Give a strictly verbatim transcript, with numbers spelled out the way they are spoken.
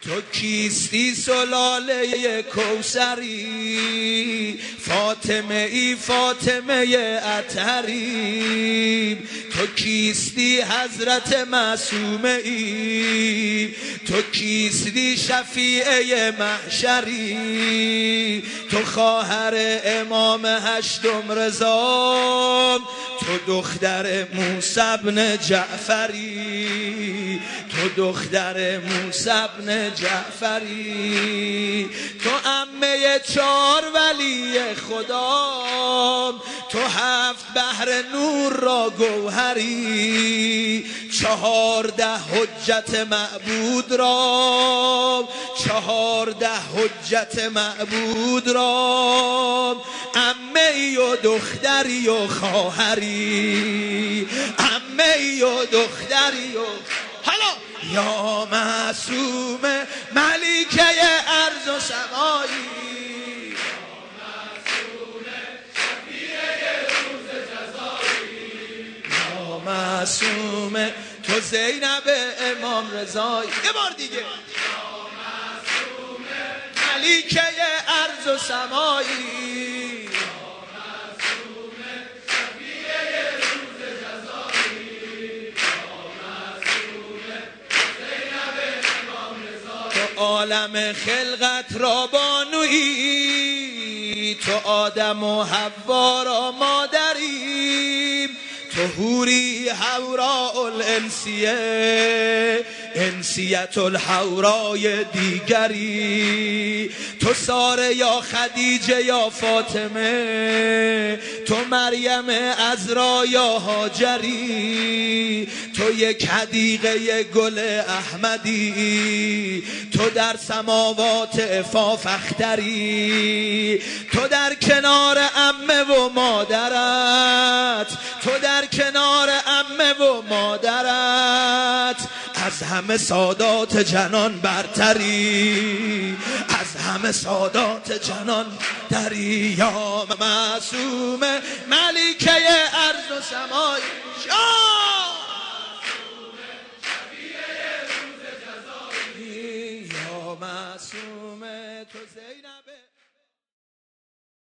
تو کیستی سلاله کوثری، فاطمه ای فاطمه اطهری. تو کیستی حضرت معصومه ای، تو کیستی شفیعه محشری. تو خواهر امام هشتم رضا، تو دختر موسی بن جعفری، تو دختر موسی بن جعفری. تو عمه چار ولی خدا، تو هفت بحر نور را گوهری. چهارده حجت معبود را، چهارده حجت معبود را. عمه و دختری و خواهری، عمه و دختری و حالا یا معصوم ملکه ارض و سمایی، یا معصوم تو زینب امام رضایی. یه بار دیگه یا معصوم ملکه ارض و سمایی، عالم خلقت را بانویی، تو آدم و حوا را مادری. تو حوری حوراء الانسیه، انسیت الحورای دیگری. تو ساره یا خدیجه یا فاطمه، تو مریم عذرا یا هاجری. تو یک حدیقه گل احمدی، تو در سماوات عفاف اختری. تو در کنار عمه و مادرت، تو در کنار عمه و مادرت. از همه سادات جنان برتری، از همه سادات جنان دری. یا معصوم ملکه ارض و سمای، یا معصوم تو زینب